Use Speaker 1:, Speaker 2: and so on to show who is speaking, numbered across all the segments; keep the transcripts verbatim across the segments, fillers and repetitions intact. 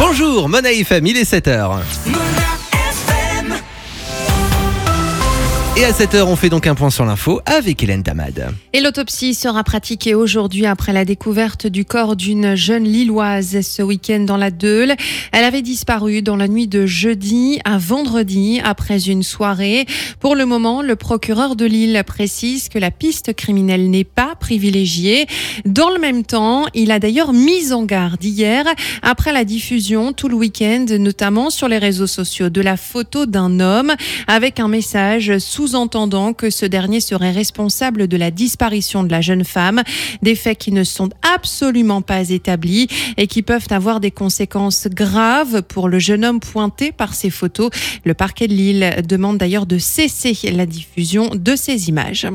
Speaker 1: Bonjour, Mona F M, il est sept heures. Et à sept heures, on fait donc un point sur l'info avec Hélène Damad.
Speaker 2: Et l'autopsie sera pratiquée aujourd'hui après la découverte du corps d'une jeune Lilloise ce week-end dans la Deûle. Elle avait disparu dans la nuit de jeudi à vendredi après une soirée. Pour le moment, le procureur de Lille précise que la piste criminelle n'est pas privilégiée. Dans le même temps, il a d'ailleurs mis en garde hier après la diffusion tout le week-end, notamment sur les réseaux sociaux, de la photo d'un homme avec un message sous sous-entendant que ce dernier serait responsable de la disparition de la jeune femme, des faits qui ne sont absolument pas établis et qui peuvent avoir des conséquences graves pour le jeune homme pointé par ces photos. Le parquet de Lille demande d'ailleurs de cesser la diffusion de ces images.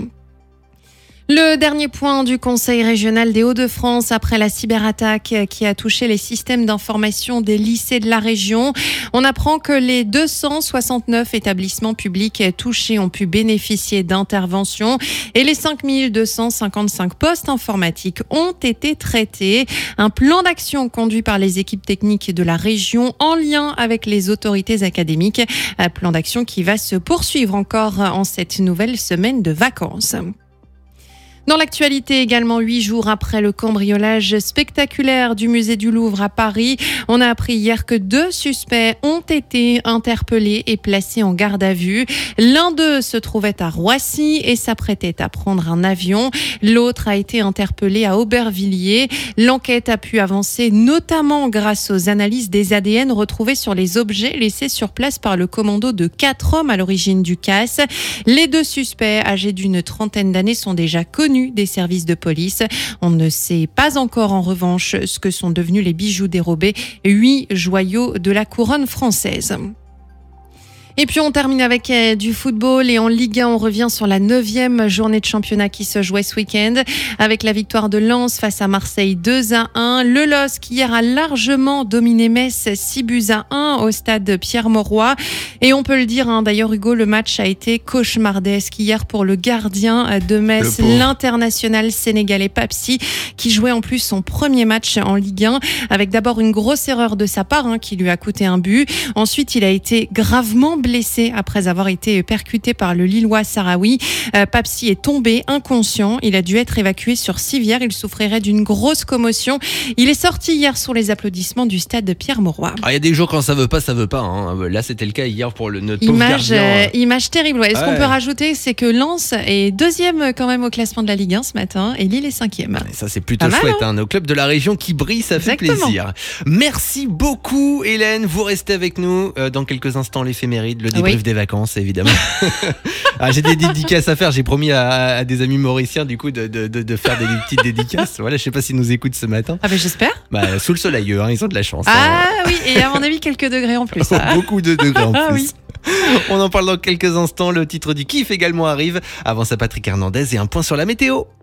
Speaker 2: Le dernier point du Conseil régional des Hauts-de-France après la cyberattaque qui a touché les systèmes d'information des lycées de la région. On apprend que les deux cent soixante-neuf établissements publics touchés ont pu bénéficier d'interventions et les cinq mille deux cent cinquante-cinq postes informatiques ont été traités. Un plan d'action conduit par les équipes techniques de la région en lien avec les autorités académiques. Un plan d'action qui va se poursuivre encore en cette nouvelle semaine de vacances. Dans l'actualité également, huit jours après le cambriolage spectaculaire du musée du Louvre à Paris, on a appris hier que deux suspects ont été interpellés et placés en garde à vue. L'un d'eux se trouvait à Roissy et s'apprêtait à prendre un avion. L'autre a été interpellé à Aubervilliers. L'enquête a pu avancer notamment grâce aux analyses des A D N retrouvés sur les objets laissés sur place par le commando de quatre hommes à l'origine du casse. Les deux suspects, âgés d'une trentaine d'années, sont déjà connus des services de police. On ne sait pas encore en revanche ce que sont devenus les bijoux dérobés, huit joyaux de la couronne française. Et puis on termine avec du football et en Ligue un, on revient sur la neuvième journée de championnat qui se jouait ce week-end avec la victoire de Lens face à Marseille deux à un. Le L O S qui hier a largement dominé Metz six buts à un au stade Pierre-Mauroy. Et on peut le dire, hein, d'ailleurs Hugo, le match a été cauchemardesque hier pour le gardien de Metz, l'international sénégalais Papsi, qui jouait en plus son premier match en Ligue un avec d'abord une grosse erreur de sa part hein, qui lui a coûté un but. Ensuite, il a été gravement blessé après avoir été percuté par le Lillois Sahraoui. Euh, Papsi est tombé inconscient. Il a dû être évacué sur civière. Il souffrirait d'une grosse commotion. Il est sorti hier sous les applaudissements du stade de Pierre-Mauroy.
Speaker 1: Ah, il y a des jours quand ça veut pas, ça veut pas. Hein. Là, c'était le cas hier pour le notre pauvre
Speaker 2: image,
Speaker 1: gardien.
Speaker 2: Euh, image terrible. Ouais. Ce
Speaker 1: ouais.
Speaker 2: qu'on peut rajouter, c'est que Lens est deuxième quand même au classement de la Ligue un ce matin et Lille est cinquième.
Speaker 1: Et ça, c'est plutôt
Speaker 2: pas
Speaker 1: chouette.
Speaker 2: mal, hein.
Speaker 1: Hein. Nos clubs de la région qui brillent, ça
Speaker 2: Exactement.
Speaker 1: fait plaisir. Merci beaucoup, Hélène. Vous restez avec nous euh, dans quelques instants. L'éphéméride, le débrief oui. des vacances. Évidemment. ah, j'ai des dédicaces à faire. J'ai promis à, à des amis mauriciens du coup de, de, de, de faire des petites dédicaces. Voilà, je sais pas s'ils nous écoutent ce matin.
Speaker 2: Ah ben j'espère.
Speaker 1: Bah, sous le soleil, hein, ils ont de la chance.
Speaker 2: Ah
Speaker 1: hein.
Speaker 2: oui, et à mon avis quelques degrés en plus. Hein.
Speaker 1: Beaucoup de degrés en plus.
Speaker 2: Ah, oui.
Speaker 1: On en parle dans quelques instants. Le titre du kiff également arrive. Avant ça, Patrick Hernandez et un point sur la météo.